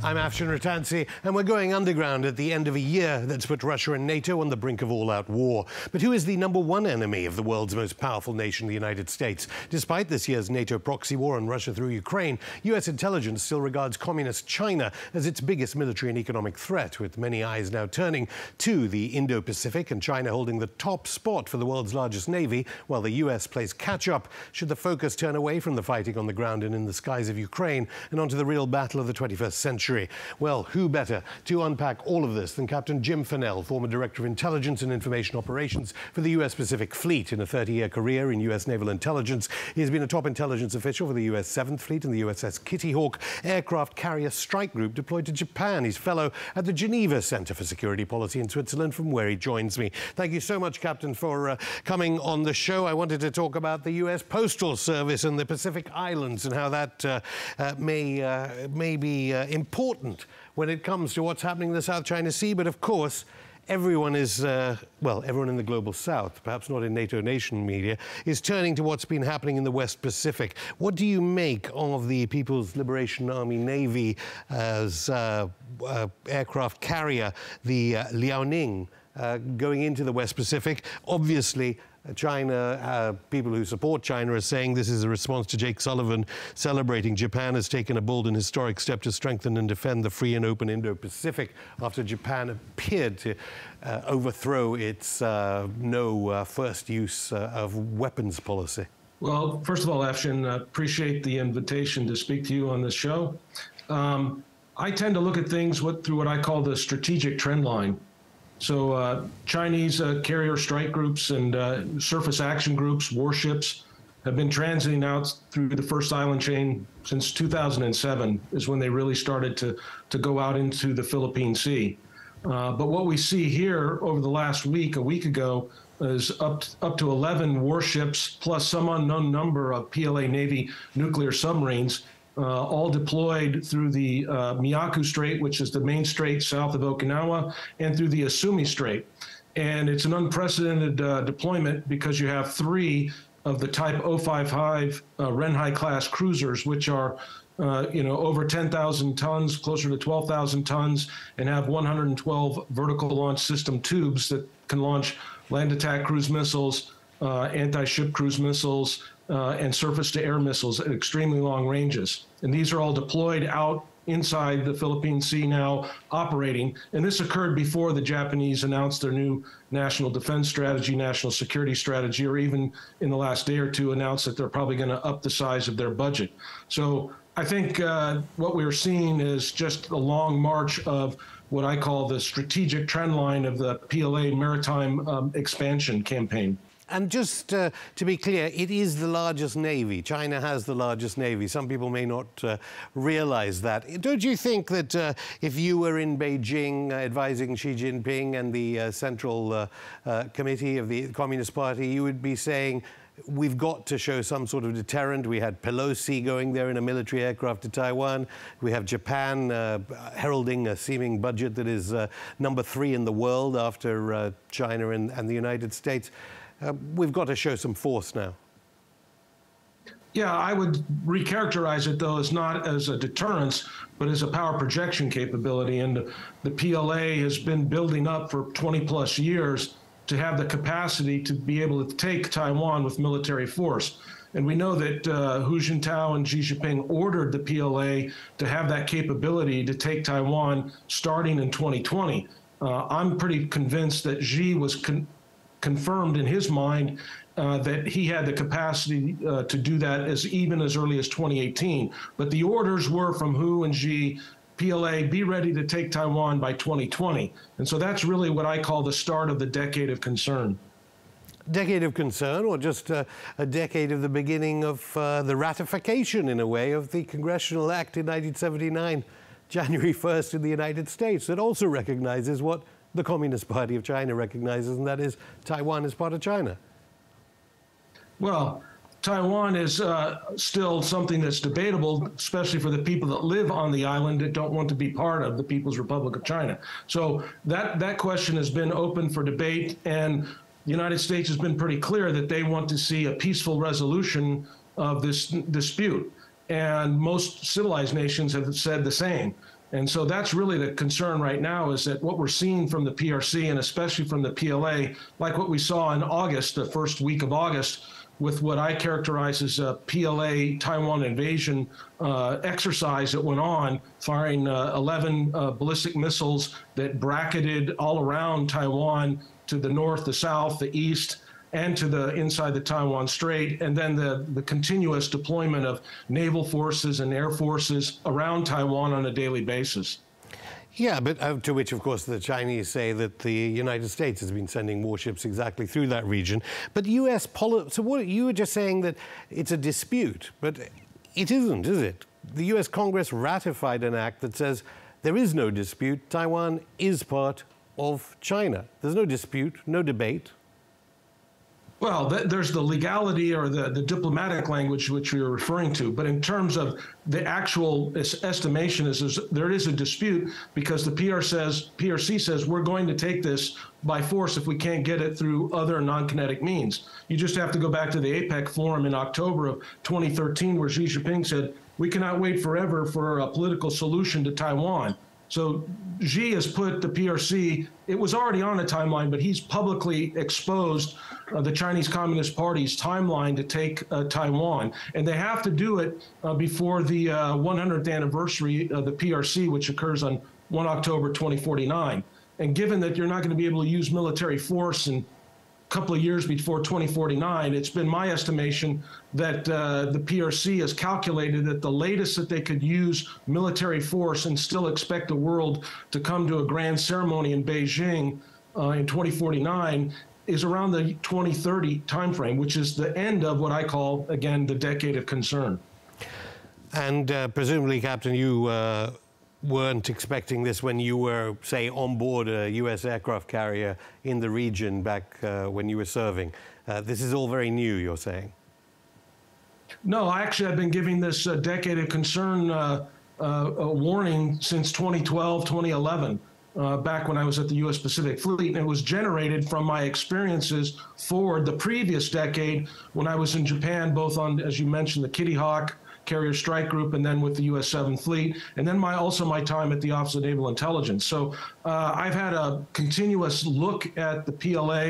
I'm Afshin Rattansi, and we're going underground at the end of a year that's put Russia and NATO on the brink of all-out war. But who is the #1 enemy of the world's most powerful nation, the United States? Despite this year's NATO proxy war on Russia through Ukraine, U.S. intelligence still regards communist China as its biggest military and economic threat, with many eyes now turning to the Indo-Pacific and China holding the top spot for the world's largest navy, while the U.S. plays catch-up. Should the focus turn away from the fighting on the ground and in the skies of Ukraine and onto the real battle of the 21st century? Well, who better to unpack all of this than Captain Jim Fennell, former Director of Intelligence and Information Operations for the U.S. Pacific Fleet. In a 30-year career in U.S. naval intelligence, he has been a top intelligence official for the U.S. 7th Fleet and the USS Kitty Hawk aircraft carrier strike group deployed to Japan. He's fellow at the Geneva Center for Security Policy in Switzerland, from where he joins me. Thank you so much, Captain, for coming on the show. I wanted to talk about the U.S. Postal Service and the Pacific Islands and how that may be important when it comes to what's happening in the South China Sea. But of course, everyone is, well, everyone in the global South, perhaps not in NATO nation media, is turning to what's been happening in the West Pacific. What do you make of the People's Liberation Army Navy as aircraft carrier, the Liaoning, going into the West Pacific? Obviously, China, people who support China are saying this is a response to Jake Sullivan celebrating Japan has taken a bold and historic step to strengthen and defend the free and open Indo-Pacific after Japan appeared to overthrow its no first use of weapons policy. Well, first of all, Afshin, appreciate the invitation to speak to you on this show. I tend to look at things through what I call the strategic trend line. So Chinese carrier strike groups and surface action groups, warships, have been transiting out through the first island chain since 2007 is when they really started to go out into the Philippine Sea. But what we see here over the last week, a week ago, is up to 11 warships plus some unknown number of PLA Navy nuclear submarines, all deployed through the Miyako Strait, which is the main strait south of Okinawa, and through the Asumi Strait. And it's an unprecedented deployment because you have 3 of the Type 055 Renhai class cruisers, which are over 10,000 tons, closer to 12,000 tons, and have 112 vertical launch system tubes that can launch land attack cruise missiles, anti-ship cruise missiles, and surface-to-air missiles at extremely long ranges. And these are all deployed out inside the Philippine Sea now, operating. And this occurred before the Japanese announced their new national defense strategy, national security strategy, or even in the last day or two announced that they're probably going to up the size of their budget. So I think what we're seeing is just a long march of what I call the strategic trend line of the PLA maritime expansion campaign. And just to be clear, it is the largest navy. China has the largest navy. Some people may not realize that. Don't you think that if you were in Beijing advising Xi Jinping and the Central Committee of the Communist Party, you would be saying, we've got to show some sort of deterrent? We had Pelosi going there in a military aircraft to Taiwan. We have Japan heralding a seeming budget that is #3 in the world after China and the United States. We've got to show some force now. Yeah, I would recharacterize it, though, as not as a deterrence, but as a power projection capability. And the PLA has been building up for 20-plus years to have the capacity to be able to take Taiwan with military force. And we know that Hu Jintao and Xi Jinping ordered the PLA to have that capability to take Taiwan starting in 2020. I'm pretty convinced that Xi was confirmed in his mind that he had the capacity to do that even as early as 2018. But the orders were from Hu and Xi, PLA, be ready to take Taiwan by 2020. And so that's really what I call the start of the decade of concern. Decade of concern, or just a decade of the beginning of the ratification, in a way, of the Congressional Act in 1979, January 1st in the United States, that also recognizes what the Communist Party of China recognizes, and that is Taiwan is part of China. Well, Taiwan is still something that's debatable, especially for the people that live on the island that don't want to be part of the People's Republic of China. So that question has been open for debate, and the United States has been pretty clear that they want to see a peaceful resolution of this dispute. And most civilized nations have said the same. And so that's really the concern right now, is that what we're seeing from the PRC and especially from the PLA, like what we saw in August, the first week of August, with what I characterize as a PLA Taiwan invasion exercise that went on, firing 11 ballistic missiles that bracketed all around Taiwan to the north, the south, the east, and to the inside the Taiwan Strait, and then the continuous deployment of naval forces and air forces around Taiwan on a daily basis. Yeah, but to which, of course, the Chinese say that the United States has been sending warships exactly through that region. But U.S. policy, so what, you were just saying that it's a dispute, but it isn't, is it? The U.S. Congress ratified an act that says there is no dispute. Taiwan is part of China. There's no dispute, no debate. Well, there's the legality or the diplomatic language which we were referring to. But in terms of the actual estimation, there is a dispute because the PRC says we're going to take this by force if we can't get it through other non-kinetic means. You just have to go back to the APEC forum in October of 2013 where Xi Jinping said, we cannot wait forever for a political solution to Taiwan. So Xi has put the PRC, it was already on a timeline, but he's publicly exposed the Chinese Communist Party's timeline to take Taiwan. And they have to do it before the 100th anniversary of the PRC, which occurs on 1 October 2049. And given that you're not going to be able to use military force in couple of years before 2049, it's been my estimation that the PRC has calculated that the latest that they could use military force and still expect the world to come to a grand ceremony in Beijing in 2049 is around the 2030 timeframe, which is the end of what I call, again, the decade of concern. And presumably, Captain, you weren't expecting this when you were, say, on board a U.S. aircraft carrier in the region back when you were serving. This is all very new, you're saying? No, actually, I've been giving this decade of concern a warning since 2012, 2011, back when I was at the U.S. Pacific Fleet. And it was generated from my experiences forward the previous decade when I was in Japan, both on, as you mentioned, the Kitty Hawk Carrier Strike Group, and then with the U.S. 7th Fleet, and then also my time at the Office of Naval Intelligence. So I've had a continuous look at the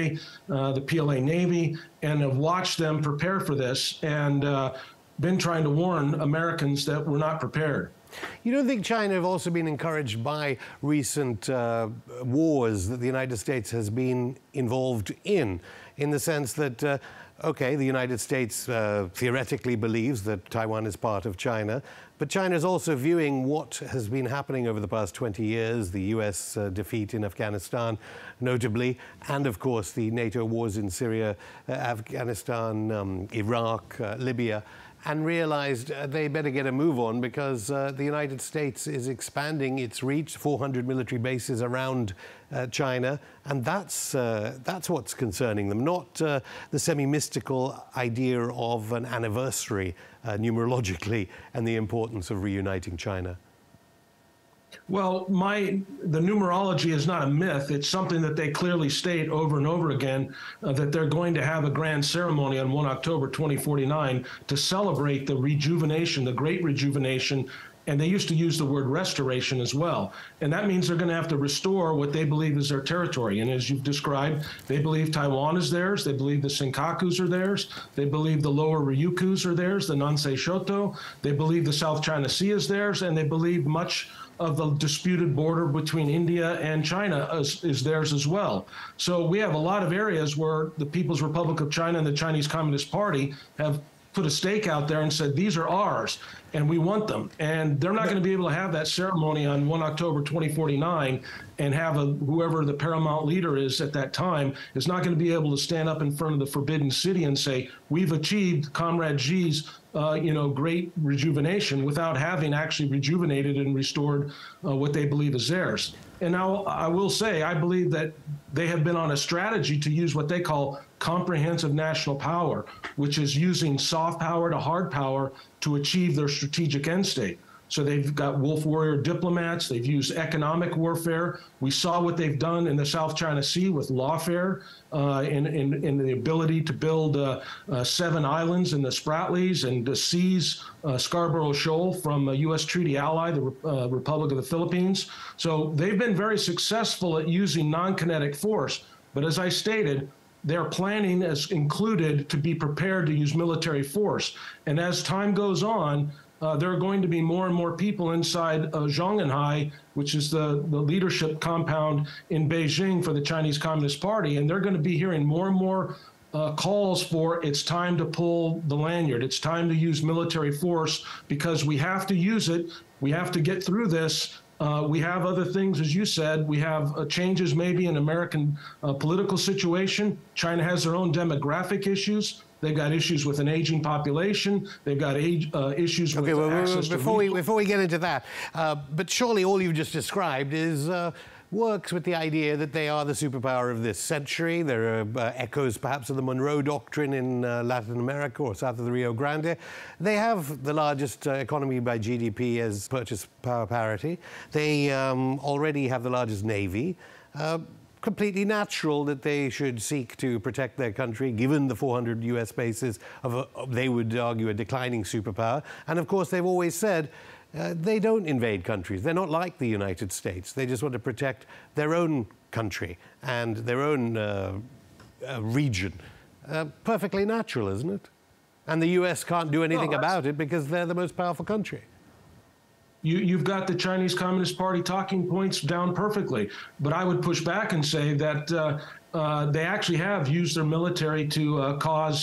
PLA Navy, and have watched them prepare for this, and been trying to warn Americans that we're not prepared. You don't think China have also been encouraged by recent wars that the United States has been involved in the sense that okay, the United States theoretically believes that Taiwan is part of China, but China is also viewing what has been happening over the past 20 years, the US defeat in Afghanistan, notably, and of course the NATO wars in Syria, Afghanistan, Iraq, Libya, and realized they better get a move on because the United States is expanding its reach, 400 military bases around China, and that's what's concerning them, not the semi-mystical idea of an anniversary numerologically and the importance of reuniting China. Well, the numerology is not a myth. It's something that they clearly state over and over again, that they're going to have a grand ceremony on 1 October 2049 to celebrate the rejuvenation, the great rejuvenation. And they used to use the word restoration as well. And that means they're going to have to restore what they believe is their territory. And as you've described, they believe Taiwan is theirs. They believe the Senkakus are theirs. They believe the lower Ryukyus are theirs, the Nansei Shoto. They believe the South China Sea is theirs. And they believe much of the disputed border between India and China is theirs as well. So we have a lot of areas where the People's Republic of China and the Chinese Communist Party have put a stake out there and said, these are ours, and we want them. And they're not going to be able to have that ceremony on 1 October 2049 and have whoever the paramount leader is at that time is not going to be able to stand up in front of the Forbidden City and say, we've achieved Comrade Xi's great rejuvenation without having actually rejuvenated and restored what they believe is theirs. And now I will say, I believe that they have been on a strategy to use what they call comprehensive national power, which is using soft power to hard power to achieve their strategic end state. So they've got wolf warrior diplomats. They've used economic warfare. We saw what they've done in the South China Sea with lawfare in the ability to build 7 islands in the Spratlys and to seize Scarborough Shoal from a U.S. treaty ally, the Republic of the Philippines. So they've been very successful at using non-kinetic force. But as I stated, their planning has included to be prepared to use military force. And as time goes on, there are going to be more and more people inside Zhongnanhai, which is the leadership compound in Beijing for the Chinese Communist Party, and they're going to be hearing more and more calls for it's time to pull the lanyard. It's time to use military force because we have to use it. We have to get through this. We have other things, as you said. We have changes maybe in American political situation. China has their own demographic issues. They've got issues with an aging population. They've got issues with access to before we get into that, but surely all you've just described is works with the idea that they are the superpower of this century. There are echoes, perhaps, of the Monroe Doctrine in Latin America or south of the Rio Grande. They have the largest economy by GDP as purchase power parity. They already have the largest navy. Completely natural that they should seek to protect their country, given the 400 U.S. bases of, they would argue, a declining superpower. And of course, they've always said they don't invade countries. They're not like the United States. They just want to protect their own country and their own region. Perfectly natural, isn't it? And the U.S. can't do anything about it because they're the most powerful country. You've got the Chinese Communist Party talking points down perfectly, but I would push back and say that they actually have used their military to cause,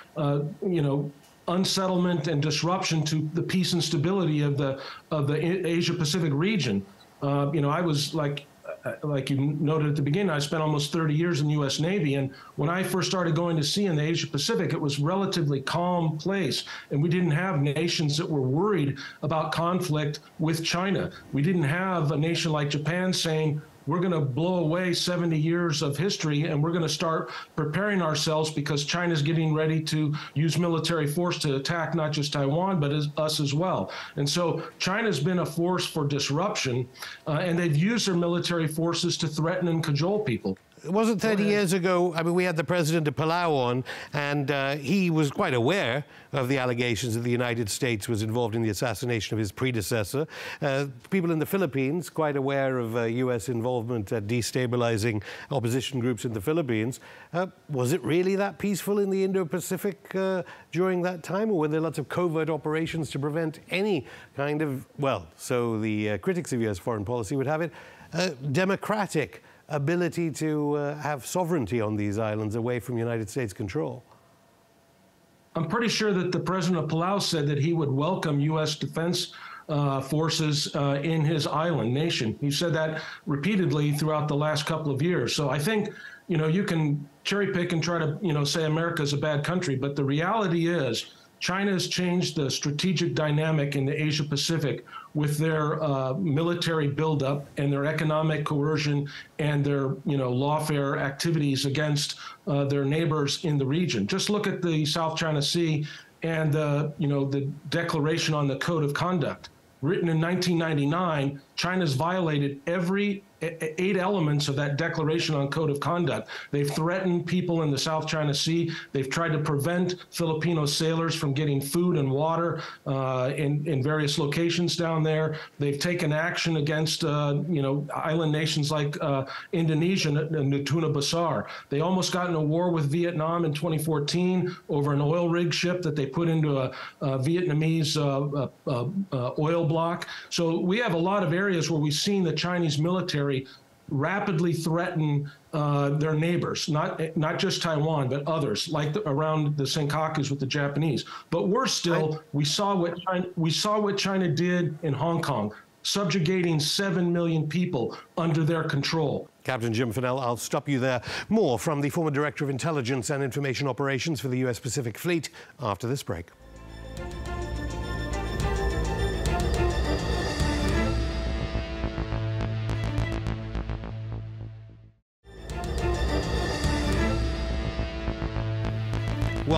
unsettlement and disruption to the peace and stability of the Asia-Pacific region. I was like you noted at the beginning, I spent almost 30 years in the U.S. Navy, and when I first started going to sea in the Asia-Pacific, it was a relatively calm place, and we didn't have nations that were worried about conflict with China. We didn't have a nation like Japan saying, we're going to blow away 70 years of history, and we're going to start preparing ourselves because China's getting ready to use military force to attack not just Taiwan, but us as well. And so China's been a force for disruption, and they've used their military forces to threaten and cajole people. It wasn't 30 years ago, I mean, we had the president of Palau on, and he was quite aware of the allegations that the United States was involved in the assassination of his predecessor. People in the Philippines, quite aware of U.S. involvement at destabilizing opposition groups in the Philippines. Was it really that peaceful in the Indo-Pacific during that time, or were there lots of covert operations to prevent any kind of, well, so the critics of U.S. foreign policy would have it, democratic ability to have sovereignty on these islands away from United States control? I'm pretty sure that the president of Palau said that he would welcome U.S. defense forces in his island nation. He said that repeatedly throughout the last couple of years. So I think, you can cherry pick and try to, say America's a bad country, but the reality is China has changed the strategic dynamic in the Asia Pacific with their military buildup and their economic coercion and their, lawfare activities against their neighbors in the region. Just look at the South China Sea and the Declaration on the Code of Conduct. Written in 1999, China's violated every 8 elements of that Declaration on Code of Conduct. They've threatened people in the South China Sea. They've tried to prevent Filipino sailors from getting food and water in various locations down there. They've taken action against, island nations like Indonesia and Natuna Besar. They almost got in a war with Vietnam in 2014 over an oil rig ship that they put into a Vietnamese oil block. So we have a lot of areas where we've seen the Chinese military rapidly threaten their neighbors, not just Taiwan, but others, like around the Senkakus with the Japanese. But worse still, we saw what China did in Hong Kong, subjugating 7 million people under their control. Captain Jim Fennell, I'll stop you there. More from the former Director of Intelligence and Information Operations for the U.S. Pacific Fleet after this break.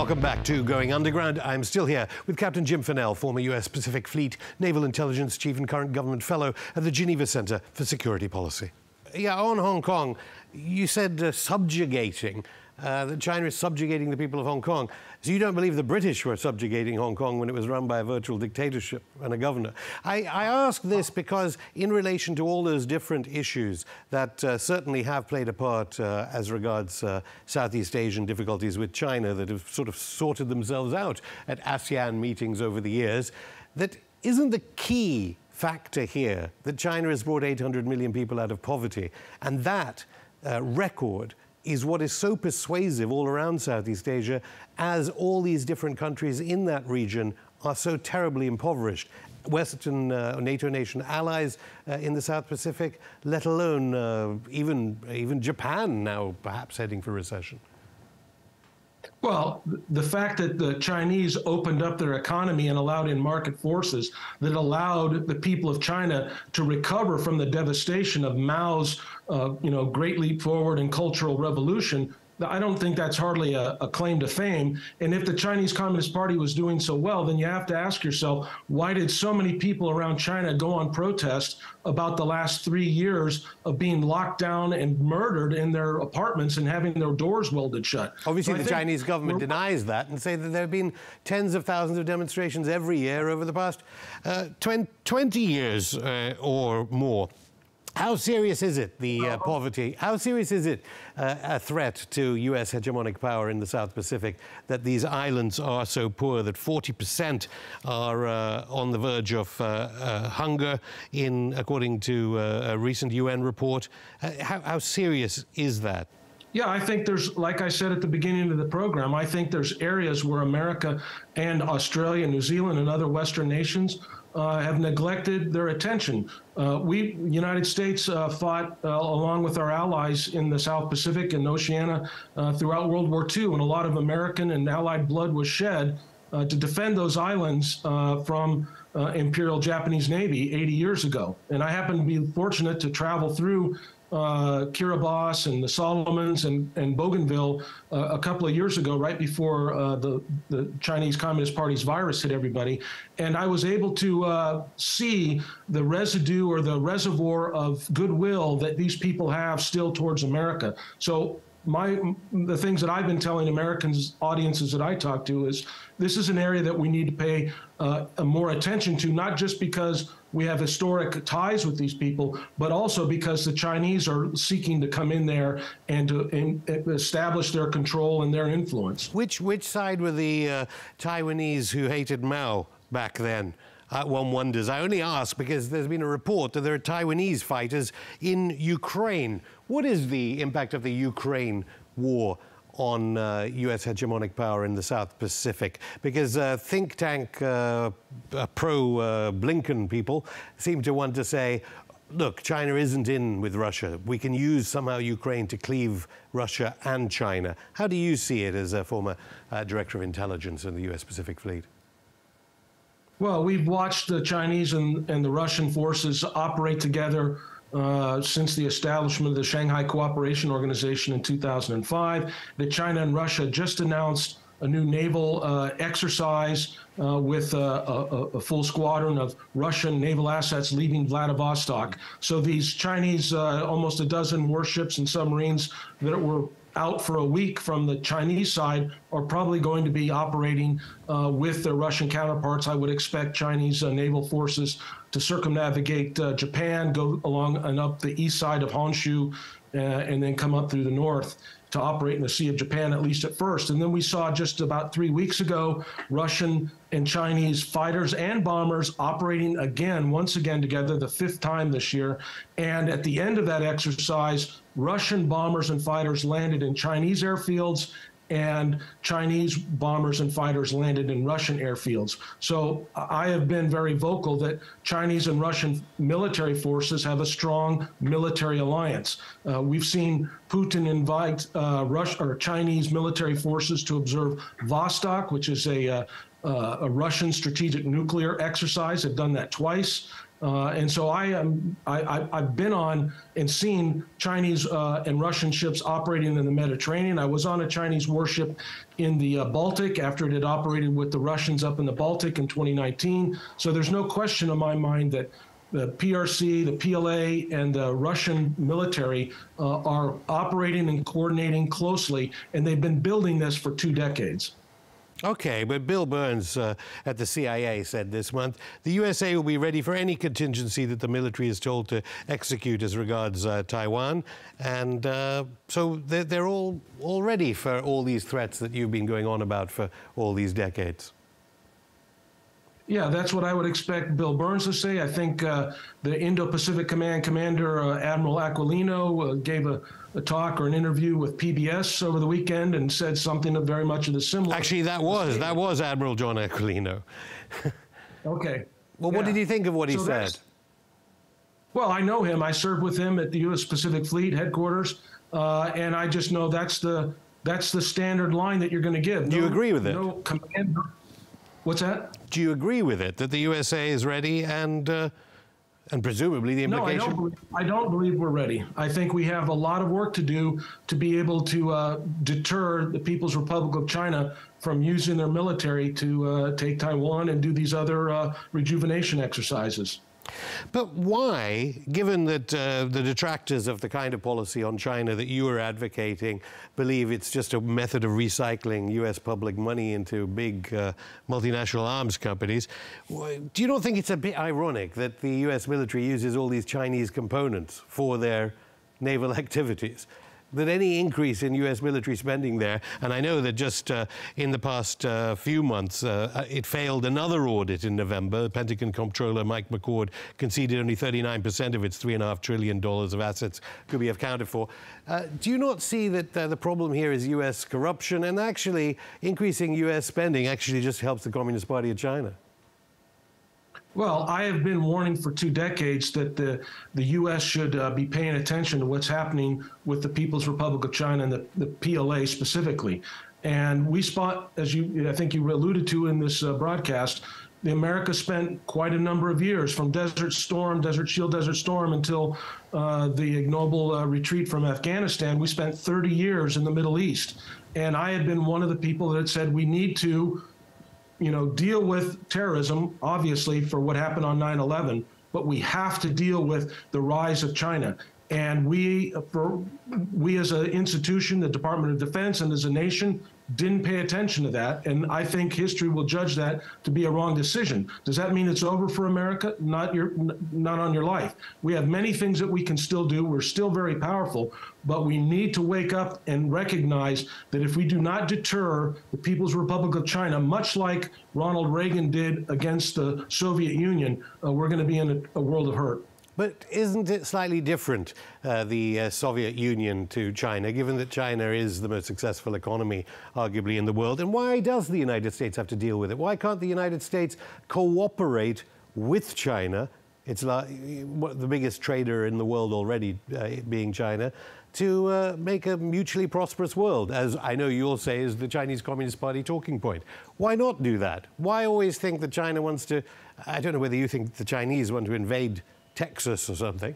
Welcome back to Going Underground. I'm still here with Captain Jim Fennell, former U.S. Pacific Fleet Naval Intelligence Chief and current government fellow at the Geneva Center for Security Policy. Yeah, on Hong Kong, you said subjugating, that China is subjugating the people of Hong Kong. So you don't believe the British were subjugating Hong Kong when it was run by a virtual dictatorship and a governor? I ask this because in relation to all those different issues that certainly have played a part as regards Southeast Asian difficulties with China that have sort of sorted themselves out at ASEAN meetings over the years, that isn't the key factor here that China has brought 800 million people out of poverty, and that record is what is so persuasive all around Southeast Asia, as all these different countries in that region are so terribly impoverished. Western NATO nation allies in the South Pacific, let alone even Japan now perhaps heading for recession. Well, the fact that the Chinese opened up their economy and allowed in market forces that allowed the people of China to recover from the devastation of Mao's, Great Leap Forward and Cultural Revolution, I don't think that's hardly a claim to fame. And if the Chinese Communist Party was doing so well, then you have to ask yourself, why did so many people around China go on protest about the last 3 years of being locked down and murdered in their apartments and having their doors welded shut? Obviously, the Chinese government denies that and say that there have been tens of thousands of demonstrations every year over the past 20 years or more. How serious is it, the poverty? How serious is it a threat to U.S. hegemonic power in the South Pacific that these islands are so poor that 40% are on the verge of hunger, according to a recent UN report? How serious is that? Yeah, I think there's, like I said at the beginning of the program, I think there's areas where America and Australia, New Zealand, and other Western nations have neglected their attention. We, United States, fought along with our allies in the South Pacific and Oceania throughout World War II, and a lot of American and Allied blood was shed to defend those islands from Imperial Japanese Navy 80 years ago. And I happen to be fortunate to travel through Kiribati and the Solomons and Bougainville a couple of years ago, right before the Chinese Communist Party's virus hit everybody. And I was able to see the residue or the reservoir of goodwill that these people have still towards America. So the things that I've been telling Americans, audiences that I talk to, is this is an area that we need to pay more attention to, not just because we have historic ties with these people, but also because the Chinese are seeking to come in there and to establish their control and their influence. Which side were the Taiwanese who hated Mao back then? One wonders. I only ask because there's been a report that there are Taiwanese fighters in Ukraine. What is the impact of the Ukraine war on U.S. hegemonic power in the South Pacific? Because think tank pro-Blinken people seem to want to say, look, China isn't in with Russia. We can use somehow Ukraine to cleave Russia and China. How do you see it as a former director of intelligence in the U.S. Pacific Fleet? Well, we've watched the Chinese and the Russian forces operate together since the establishment of the Shanghai Cooperation Organization in 2005. That China and Russia just announced a new naval exercise with a full squadron of Russian naval assets leaving Vladivostok. So these Chinese, almost a dozen warships and submarines that were out for a week from the Chinese side are probably going to be operating with their Russian counterparts. I would expect Chinese naval forces to circumnavigate Japan, go along and up the east side of Honshu, and then come up through the north to operate in the Sea of Japan, at least at first. And then we saw just about 3 weeks ago, Russian and Chinese fighters and bombers operating once again together, the 5th time this year. And at the end of that exercise, Russian bombers and fighters landed in Chinese airfields, and Chinese bombers and fighters landed in Russian airfields. So I have been very vocal that Chinese and Russian military forces have a strong military alliance. We've seen Putin invite Chinese military forces to observe Vostok, which is a a Russian strategic nuclear exercise. They've done that twice. And so I've been on and seen Chinese and Russian ships operating in the Mediterranean. I was on a Chinese warship in the Baltic after it had operated with the Russians up in the Baltic in 2019. So there's no question in my mind that the PRC, the PLA, and the Russian military are operating and coordinating closely, and they've been building this for 2 decades. Okay, but Bill Burns at the CIA said this month, the USA will be ready for any contingency that the military is told to execute as regards Taiwan. And so they're all ready for all these threats that you've been going on about for all these decades. Yeah, that's what I would expect Bill Burns to say. I think the Indo-Pacific Command Commander, Admiral Aquilino, gave a talk or an interview with PBS over the weekend and said something of very much of the similar. Actually, that was Admiral John Aquilino. Okay. Well, yeah. What did you think of what he said? Well, I know him. I served with him at the U.S. Pacific Fleet headquarters, and I just know that's the standard line that you're going to give. Do you agree with it? No commander. What's that? Do you agree with it, that the USA is ready and presumably the implication? No, I don't believe we're ready. I think we have a lot of work to do to be able to deter the People's Republic of China from using their military to take Taiwan and do these other rejuvenation exercises. But why, given that the detractors of the kind of policy on China that you are advocating believe it's just a method of recycling U.S. public money into big multinational arms companies, do you not think it's a bit ironic that the U.S. military uses all these Chinese components for their naval activities? That any increase in U.S. military spending there, and I know that just in the past few months, it failed another audit in November. Pentagon Comptroller Mike McCord conceded only 39% of its $3.5 trillion of assets could be accounted for. Do you not see that the problem here is U.S. corruption, and actually increasing U.S. spending actually just helps the Communist Party of China? Well, I have been warning for 2 decades that the U.S. should be paying attention to what's happening with the People's Republic of China and the PLA specifically. And we spot, as I think you alluded to in this broadcast, the America spent quite a number of years from Desert Storm, Desert Shield, Desert Storm until the ignoble retreat from Afghanistan. We spent 30 years in the Middle East. And I had been one of the people that had said we need to deal with terrorism, obviously, for what happened on 9/11, but we have to deal with the rise of China. And we as an institution, the Department of Defense, and as a nation, didn't pay attention to that. And I think history will judge that to be a wrong decision. Does that mean it's over for America? Not on your life. We have many things that we can still do. We're still very powerful, but we need to wake up and recognize that if we do not deter the People's Republic of China, much like Ronald Reagan did against the Soviet Union, we're going to be in a world of hurt. But isn't it slightly different, the Soviet Union to China, given that China is the most successful economy, arguably, in the world? And why does the United States have to deal with it? Why can't the United States cooperate with China? It's the biggest trader in the world already, being China, to make a mutually prosperous world, as I know you'll say is the Chinese Communist Party talking point. Why not do that? Why always think that China wants to... I don't know whether you think the Chinese want to invade Texas or something.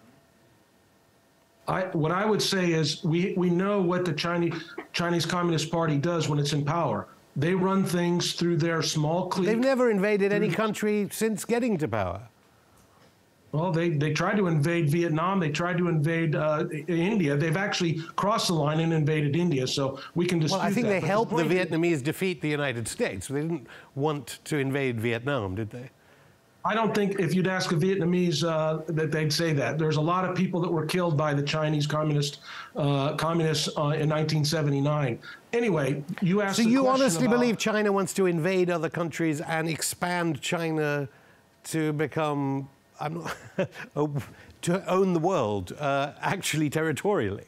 What I would say is we know what the Chinese Communist Party does when it's in power. They run things through their small clique. They've never invaded any country since getting to power. Well, they tried to invade Vietnam. They tried to invade India. They've actually crossed the line and invaded India, so we can dispute that. Well, I think they helped the Vietnamese defeat the United States. They didn't want to invade Vietnam, did they? I don't think if you'd ask a Vietnamese that they'd say that. There's a lot of people that were killed by the Chinese communists in 1979. Anyway, you asked. So you honestly believe China wants to invade other countries and expand China to become, to own the world, actually territorially?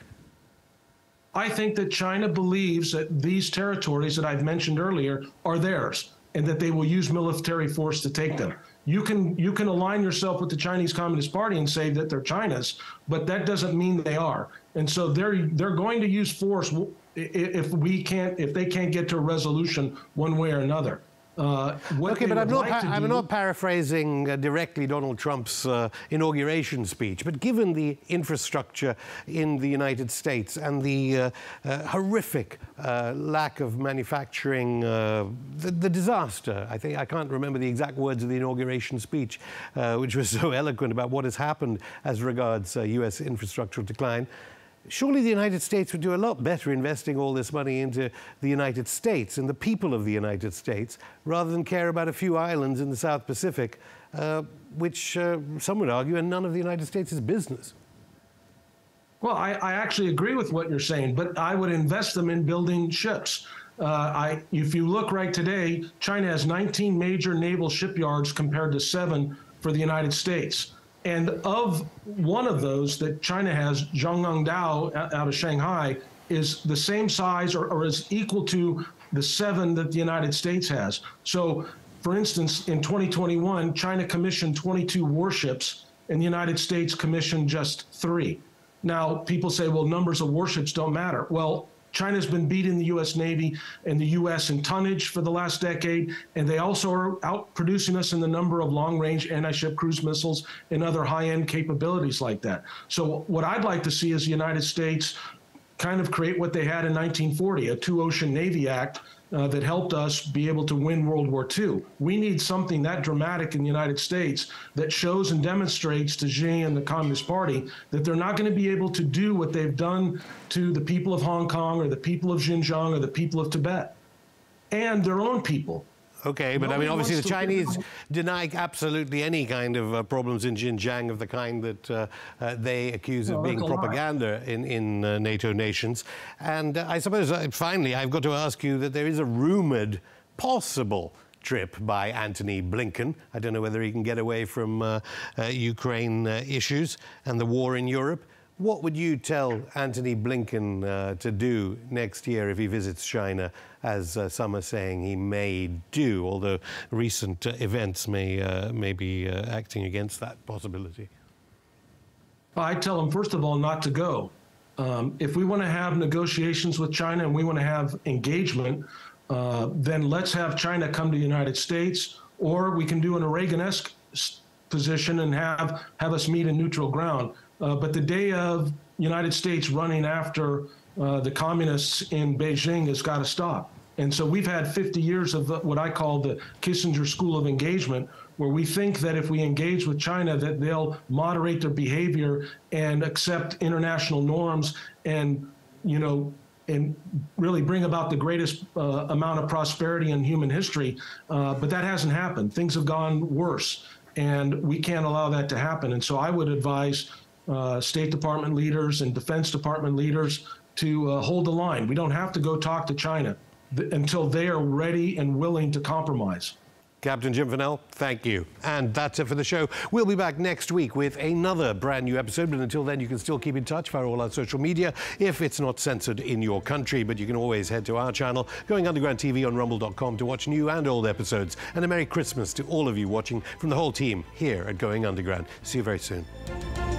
I think that China believes that these territories that I've mentioned earlier are theirs, and that they will use military force to take them. You can align yourself with the Chinese Communist Party and say that they're China's, but that doesn't mean they are. And so they're going to use force if they can't get to a resolution one way or another. Okay, but I'm not paraphrasing directly Donald Trump's inauguration speech, but given the infrastructure in the United States and the horrific lack of manufacturing, the disaster, I can't remember the exact words of the inauguration speech, which was so eloquent about what has happened as regards U.S. infrastructural decline. Surely the United States would do a lot better investing all this money into the United States and the people of the United States rather than care about a few islands in the South Pacific, which some would argue are none of the United States' business. Well, I actually agree with what you're saying, but I would invest them in building ships. If you look right today, China has 19 major naval shipyards compared to 7 for the United States. And of one of those that China has, Zhongnandao out of Shanghai, is the same size or is equal to the 7 that the United States has. So, for instance, in 2021, China commissioned 22 warships and the United States commissioned just 3. Now, people say, well, numbers of warships don't matter. Well, China's been beating the U.S. Navy and the U.S. in tonnage for the last decade, and they also are outproducing us in the number of long-range anti-ship cruise missiles and other high-end capabilities like that. So what I'd like to see is the United States kind of create what they had in 1940, a two-ocean Navy Act that helped us be able to win World War II. We need something that dramatic in the United States that shows and demonstrates to Xi and the Communist Party that they're not going to be able to do what they've done to the people of Hong Kong or the people of Xinjiang or the people of Tibet and their own people. Okay, but I mean, obviously the Chinese deny absolutely any kind of problems in Xinjiang of the kind that they accuse of being propaganda in NATO nations. And I suppose, finally, I've got to ask you that there is a rumoured possible trip by Antony Blinken. I don't know whether he can get away from Ukraine issues and the war in Europe. What would you tell Antony Blinken to do next year if he visits China, as some are saying he may do, although recent events may be acting against that possibility? I tell him, first of all, not to go. If we want to have negotiations with China and we want to have engagement, then let's have China come to the United States, or we can do an Reagan-esque position and have us meet in neutral ground. But the day of United States running after the communists in Beijing has got to stop. And so we've had 50 years of what I call the Kissinger School of Engagement, where we think that if we engage with China, that they'll moderate their behavior and accept international norms and, and really bring about the greatest amount of prosperity in human history. But that hasn't happened. Things have gone worse, and we can't allow that to happen. And so I would advise State Department leaders and Defense Department leaders to hold the line. We don't have to go talk to China until they are ready and willing to compromise. Captain Jim Fennell, thank you. And that's it for the show. We'll be back next week with another brand new episode, but until then you can still keep in touch via all our social media if it's not censored in your country. But you can always head to our channel, Going Underground TV on rumble.com, to watch new and old episodes. And a Merry Christmas to all of you watching from the whole team here at Going Underground. See you very soon.